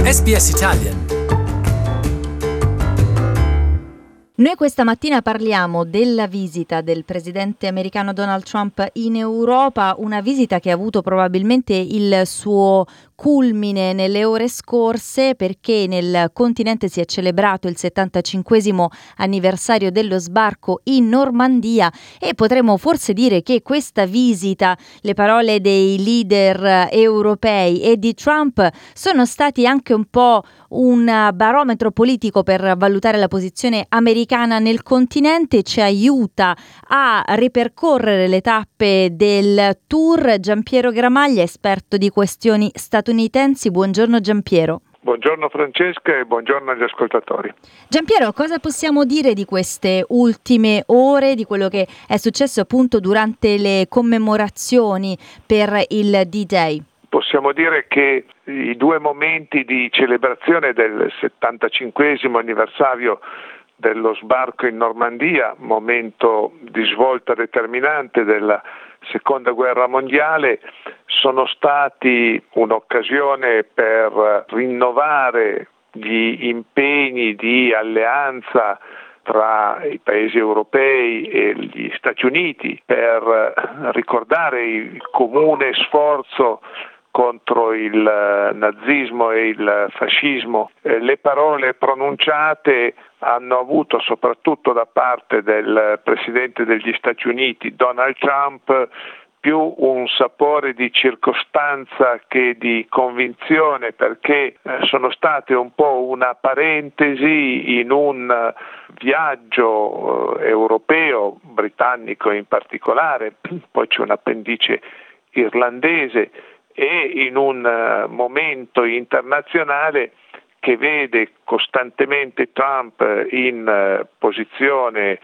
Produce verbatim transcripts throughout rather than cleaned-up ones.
S B S Italian. Noi questa mattina parliamo della visita del presidente americano Donald Trump in Europa, una visita che ha avuto probabilmente il suo culmine nelle ore scorse, perché nel continente si è celebrato il settantacinquesimo anniversario dello sbarco in Normandia e potremmo forse dire che questa visita, le parole dei leader europei e di Trump sono stati anche un po' un barometro politico per valutare la posizione americana nel continente, ci aiuta a ripercorrere le tappe del tour Giampiero Gramaglia, esperto di questioni statunitensi. Buongiorno Giampiero. Buongiorno Francesca e buongiorno agli ascoltatori. Giampiero, cosa possiamo dire di queste ultime ore, di quello che è successo appunto durante le commemorazioni per il D-Day? Possiamo dire che i due momenti di celebrazione del settantacinquesimo anniversario dello sbarco in Normandia, momento di svolta determinante della Seconda Guerra Mondiale, sono stati un'occasione per rinnovare gli impegni di alleanza tra i paesi europei e gli Stati Uniti, per ricordare il comune sforzo contro il nazismo e il fascismo. Eh, le parole pronunciate hanno avuto, soprattutto da parte del Presidente degli Stati Uniti, Donald Trump, più un sapore di circostanza che di convinzione, perché eh, sono state un po' una parentesi in un viaggio eh, europeo, britannico in particolare, poi c'è un appendice irlandese, e in un uh, momento internazionale che vede costantemente Trump in uh, posizione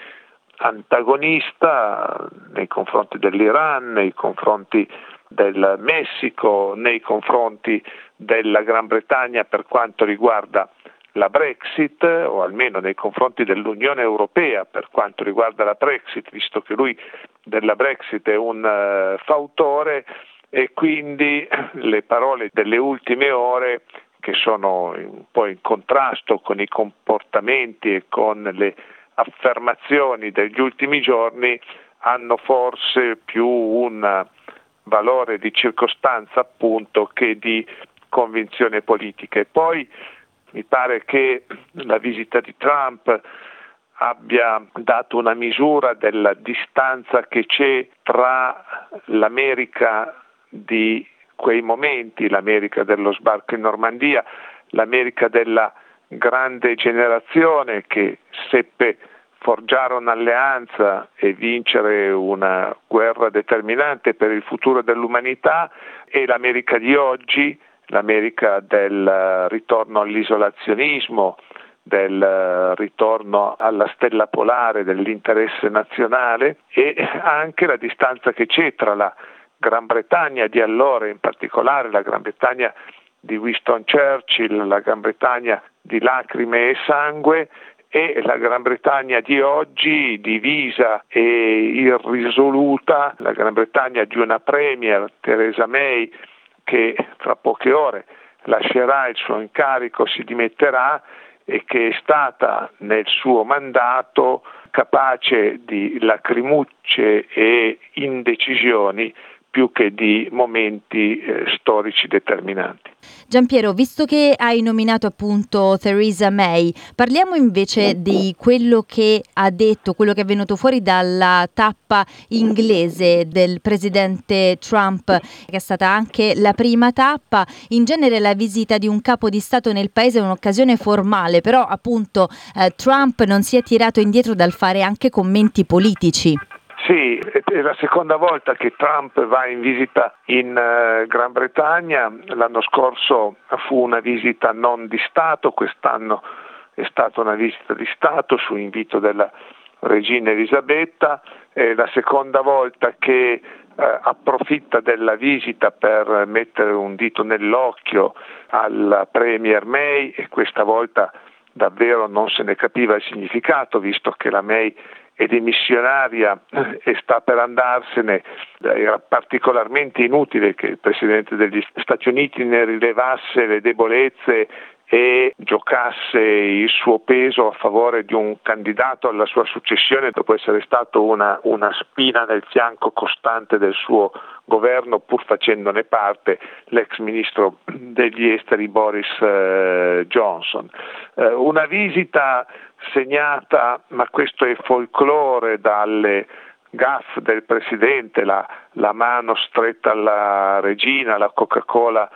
antagonista nei confronti dell'Iran, nei confronti del Messico, nei confronti della Gran Bretagna per quanto riguarda la Brexit, o almeno nei confronti dell'Unione Europea per quanto riguarda la Brexit, visto che lui della Brexit è un uh, fautore. E quindi le parole delle ultime ore, che sono un po' in contrasto con i comportamenti e con le affermazioni degli ultimi giorni, hanno forse più un valore di circostanza appunto che di convinzione politica. E poi mi pare che la visita di Trump abbia dato una misura della distanza che c'è tra l'America di quei momenti, l'America dello sbarco in Normandia, l'America della grande generazione che seppe forgiare un'alleanza e vincere una guerra determinante per il futuro dell'umanità, e l'America di oggi, l'America del ritorno all'isolazionismo, del ritorno alla stella polare dell'interesse nazionale, e anche la distanza che c'è tra la Gran Bretagna di allora, in particolare la Gran Bretagna di Winston Churchill, la Gran Bretagna di lacrime e sangue, e la Gran Bretagna di oggi divisa e irrisoluta, la Gran Bretagna di una premier, Theresa May, che fra poche ore lascerà il suo incarico, si dimetterà, e che è stata nel suo mandato capace di lacrimucce e indecisioni più che di momenti eh, storici determinanti. Giampiero, visto che hai nominato appunto Theresa May, parliamo invece di quello che ha detto, quello che è venuto fuori dalla tappa inglese del presidente Trump, che è stata anche la prima tappa. In genere la visita di un capo di Stato nel paese è un'occasione formale, però appunto eh, Trump non si è tirato indietro dal fare anche commenti politici. Sì, è la seconda volta che Trump va in visita in uh, Gran Bretagna. L'anno scorso fu una visita non di Stato, quest'anno è stata una visita di Stato su invito della regina Elisabetta. È la seconda volta che uh, approfitta della visita per mettere un dito nell'occhio alla Premier May, e questa volta davvero non se ne capiva il significato, visto che la May è dimissionaria e sta per andarsene. Era particolarmente inutile che il Presidente degli Stati Uniti ne rilevasse le debolezze e giocasse il suo peso a favore di un candidato alla sua successione dopo essere stato una, una spina nel fianco costante del suo governo, pur facendone parte l'ex ministro degli esteri Boris eh, Johnson. Eh, una visita segnata, ma questo è folklore, dalle gaffe del presidente, la, la mano stretta alla regina, la Coca-Cola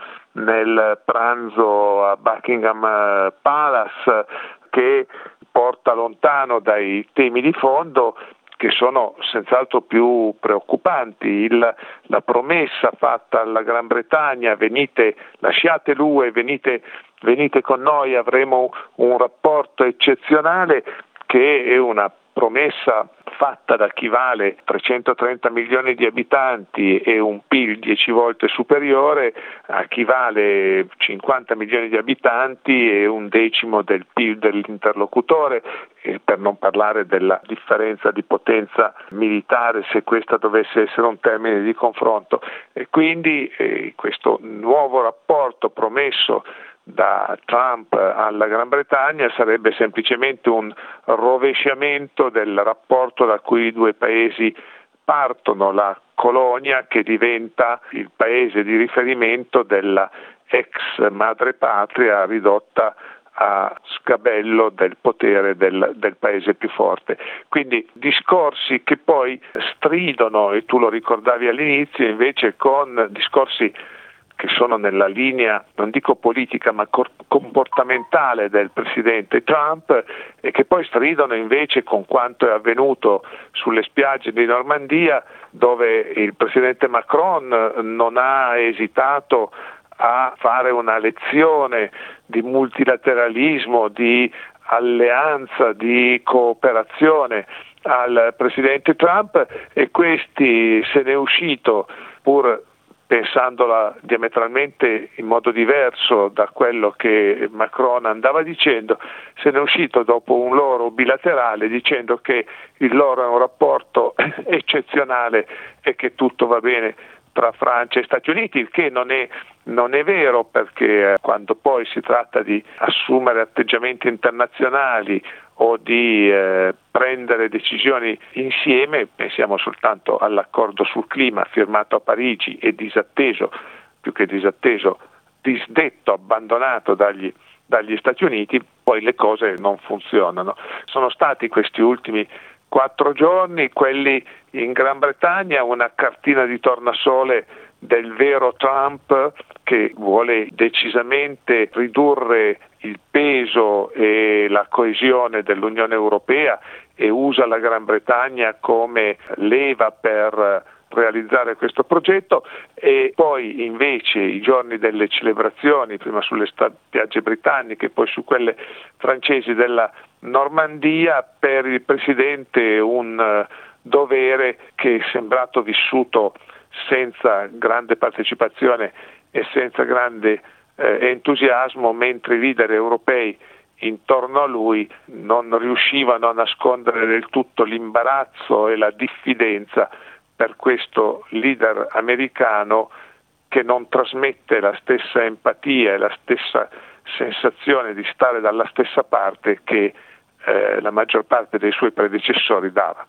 nel pranzo a Buckingham Palace, che porta lontano dai temi di fondo che sono senz'altro più preoccupanti. Il, la promessa fatta alla Gran Bretagna: venite, lasciate l'U E, venite, venite con noi, avremo un rapporto eccezionale, che è una promessa fatta da chi vale trecentotrenta milioni di abitanti e un P I L dieci volte superiore a chi vale cinquanta milioni di abitanti e un decimo del P I L dell'interlocutore, e per non parlare della differenza di potenza militare, se questa dovesse essere un termine di confronto. E quindi eh, questo nuovo rapporto promesso da Trump alla Gran Bretagna sarebbe semplicemente un rovesciamento del rapporto da cui i due paesi partono, la colonia che diventa il paese di riferimento della ex madrepatria ridotta a sgabello del potere del, del paese più forte. Quindi discorsi che poi stridono, e tu lo ricordavi all'inizio, invece con discorsi che sono nella linea, non dico politica, ma comportamentale del presidente Trump, e che poi stridono invece con quanto è avvenuto sulle spiagge di Normandia, dove il presidente Macron non ha esitato a fare una lezione di multilateralismo, di alleanza, di cooperazione al presidente Trump, e questi se n'è uscito, pur pensandola diametralmente in modo diverso da quello che Macron andava dicendo, se n'è uscito dopo un loro bilaterale dicendo che il loro è un rapporto eccezionale e che tutto va bene tra Francia e Stati Uniti, il che non è, non è vero, perché quando poi si tratta di assumere atteggiamenti internazionali o di eh, prendere decisioni insieme, pensiamo soltanto all'accordo sul clima firmato a Parigi e disatteso, più che disatteso, disdetto, abbandonato dagli, dagli Stati Uniti, poi le cose non funzionano. Sono stati questi ultimi quattro giorni, quelli in Gran Bretagna, una cartina di tornasole del vero Trump, che vuole decisamente ridurre il peso e la coesione dell'Unione Europea e usa la Gran Bretagna come leva per realizzare questo progetto. E poi invece i giorni delle celebrazioni, prima sulle spiagge britanniche, poi su quelle francesi della Normandia, per il presidente un dovere che è sembrato vissuto senza grande partecipazione e senza grande eh, entusiasmo, mentre i leader europei intorno a lui non riuscivano a nascondere del tutto l'imbarazzo e la diffidenza per questo leader americano, che non trasmette la stessa empatia e la stessa sensazione di stare dalla stessa parte che eh, la maggior parte dei suoi predecessori dava.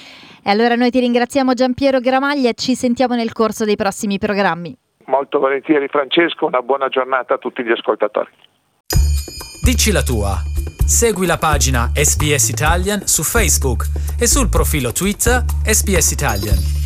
E allora noi ti ringraziamo, Giampiero Gramaglia, e ci sentiamo nel corso dei prossimi programmi. Molto volentieri, Francesco, una buona giornata a tutti gli ascoltatori. Dici la tua. Segui la pagina S B S Italian su Facebook e sul profilo Twitter S B S Italian.